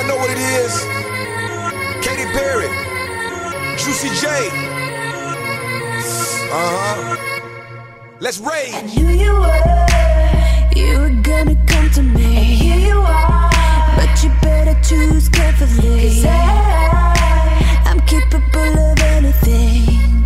Y'all know what it is. Katy Perry, Juicy J. Let's rage. I knew you were gonna come to me. And here you are, but you better choose carefully. 'Cause I'm capable of anything,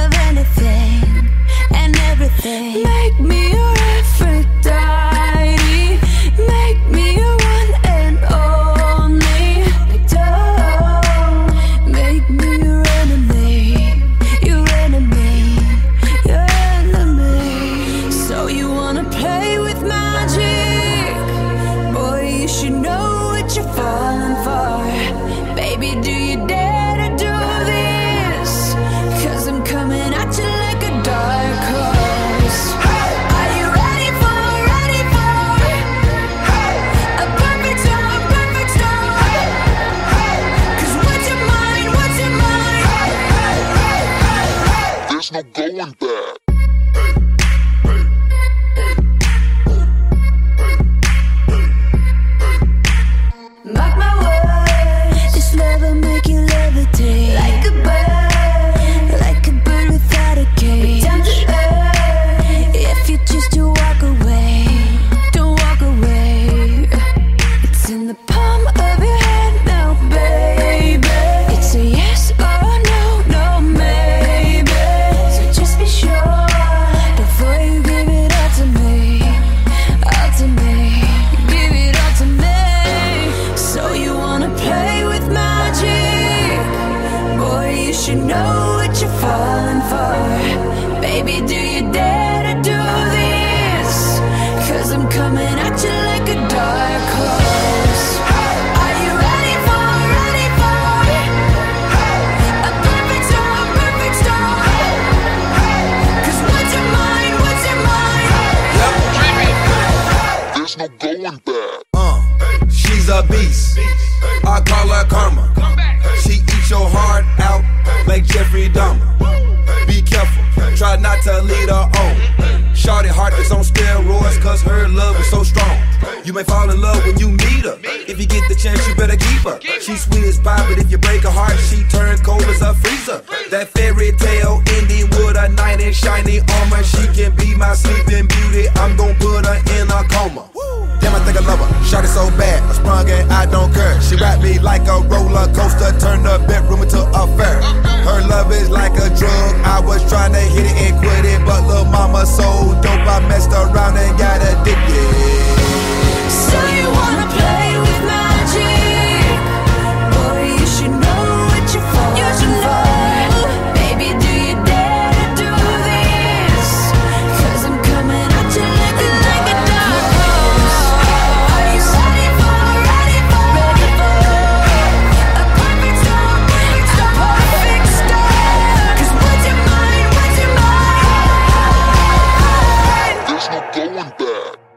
and everything. Make me your Aphrodite, make me your one and only. Don't make me your enemy, your enemy, your enemy. So you wanna play with magic? Boy, you should know what you're falling for. Baby, do you dare to do this? 'Cause I'm coming at you like a dark horse. Are you ready for a perfect storm, perfect storm? 'Cause what's your mind, There's no going back. Mark my words, this love will make you levitate like a bird without a cage. Down to earth, if you choose to walk away, don't walk away. It's in the palm of your hand now, baby. It's a yes or no, no maybe. So just be sure before you give it all to me, all to me. Give it all to me. So you wanna play with magic? Boy, you should know what you're falling for. Baby, do you dare to do this? 'Cause I'm coming at you like a dark horse. Are you ready for a perfect storm, perfect storm? 'Cause what's your mind, There's no going back. She's a beast. I call her karma. She eats your heart out like Jeffrey Dahmer. Be careful, try not to lead her on. Shorty heart is on steroids, 'cause her love is so strong. You may fall in love when you meet her. If you get the chance, you better keep her. She's sweet as pie, but if you break her heart, she turns cold as a freezer. That fairy tale ending with a knight in shiny armor. She can be my sleeping beauty. I'm gon' put her in a coma. Damn, I think I love her. Shot it so bad, I sprung and I don't care. She wrapped me like a roller coaster, turned the bedroom into a fair. Her love is like a drug. I was trying to hit it and quit it, but lil' mama so dope, I